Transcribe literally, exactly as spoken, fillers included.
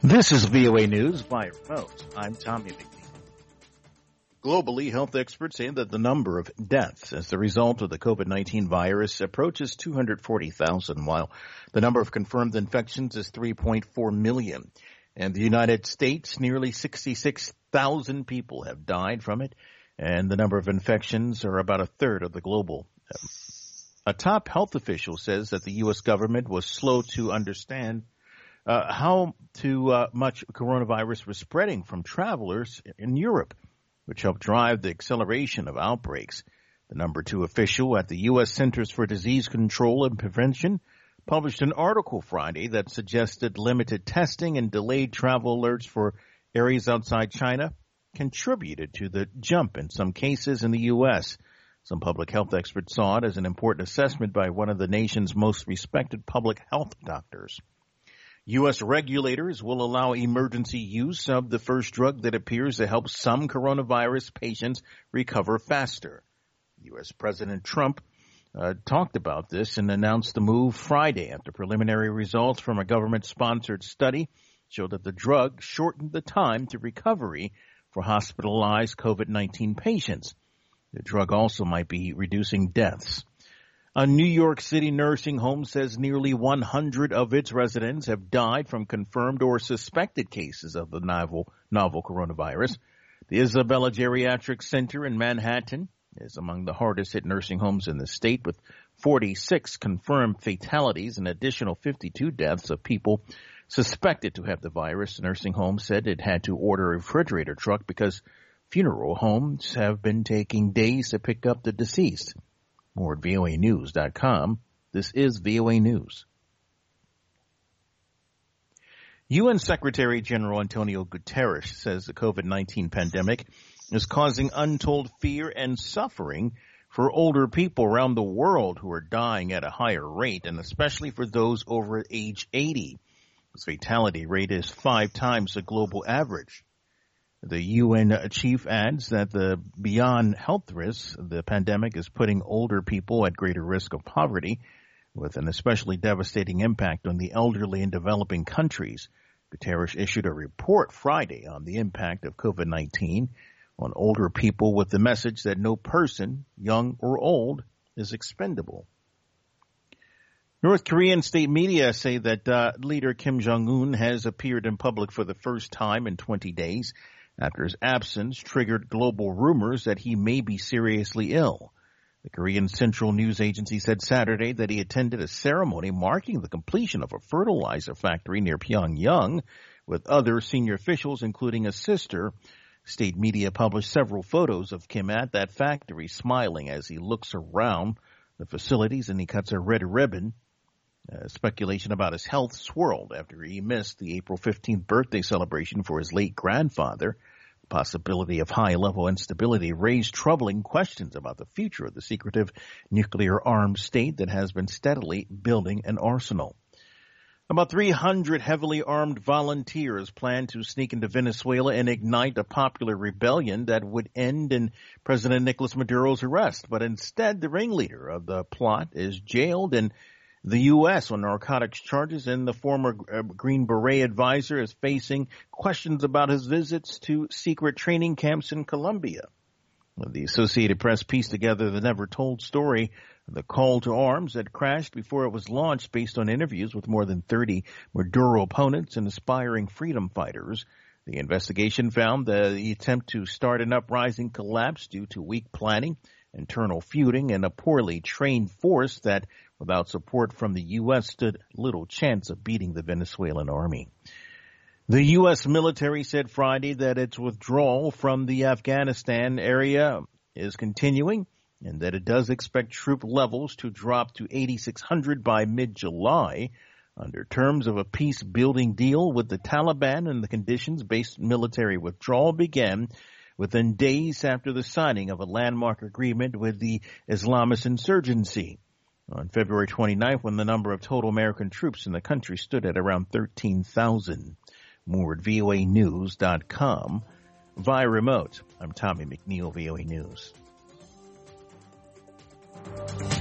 This is V O A News by remote. I'm Tommy McNeil. Globally, health experts say that the number of deaths as a result of the COVID nineteen virus approaches two hundred forty thousand, while the number of confirmed infections is three point four million. In the United States, nearly sixty-six thousand people have died from it, and the number of infections are about a third of the global. A top health official says that the U S government was slow to understand Uh, how too uh, much coronavirus was spreading from travelers in Europe, which helped drive the acceleration of outbreaks. The number two official at the U S Centers for Disease Control and Prevention published an article Friday that suggested limited testing and delayed travel alerts for areas outside China contributed to the jump in some cases in the U S. Some public health experts saw it as an important assessment by one of the nation's most respected public health doctors. U S regulators will allow emergency use of the first drug that appears to help some coronavirus patients recover faster. U S President Trump uh, talked about this and announced the move Friday after preliminary results from a government-sponsored study showed that the drug shortened the time to recovery for hospitalized COVID nineteen patients. The drug also might be reducing deaths. A New York City nursing home says nearly one hundred of its residents have died from confirmed or suspected cases of the novel, novel coronavirus. The Isabella Geriatric Center in Manhattan is among the hardest hit nursing homes in the state, with forty-six confirmed fatalities and additional fifty-two deaths of people suspected to have the virus. The nursing home said it had to order a refrigerator truck because funeral homes have been taking days to pick up the deceased. More at V O A news dot com. This is V O A News. U N Secretary General Antonio Guterres says the COVID nineteen pandemic is causing untold fear and suffering for older people around the world who are dying at a higher rate, and especially for those over age eighty. This fatality rate is five times the global average. The U N chief adds that the beyond health risks, the pandemic is putting older people at greater risk of poverty, with an especially devastating impact on the elderly in developing countries. Guterres issued a report Friday on the impact of COVID nineteen on older people with the message that no person, young or old, is expendable. North Korean state media say that uh, leader Kim Jong-un has appeared in public for the first time in twenty days. After his absence triggered global rumors that he may be seriously ill. The Korean Central News Agency said Saturday that he attended a ceremony marking the completion of a fertilizer factory near Pyongyang with other senior officials, including a sister. State media published several photos of Kim at that factory, smiling as he looks around the facilities and he cuts a red ribbon. Uh, speculation about his health swirled after he missed the April fifteenth birthday celebration for his late grandfather. The possibility of high-level instability raised troubling questions about the future of the secretive nuclear-armed state that has been steadily building an arsenal. About three hundred heavily armed volunteers plan to sneak into Venezuela and ignite a popular rebellion that would end in President Nicolas Maduro's arrest. But instead, the ringleader of the plot is jailed and the U S on narcotics charges, and the former Green Beret advisor is facing questions about his visits to secret training camps in Colombia. The Associated Press pieced together the never-told story of the call to arms that crashed before it was launched based on interviews with more than thirty Maduro opponents and aspiring freedom fighters. The investigation found that the attempt to start an uprising collapsed due to weak planning, internal feuding, and a poorly trained force that, without support from the U S, stood little chance of beating the Venezuelan army. The U S military said Friday that its withdrawal from the Afghanistan area is continuing and that it does expect troop levels to drop to eighty-six hundred by mid-July under terms of a peace-building deal with the Taliban, and the conditions-based military withdrawal began within days after the signing of a landmark agreement with the Islamist insurgency. On February twenty-ninth, when the number of total American troops in the country stood at around thirteen thousand. More at V O A news dot com. Via remote, I'm Tommy McNeil, V O A News.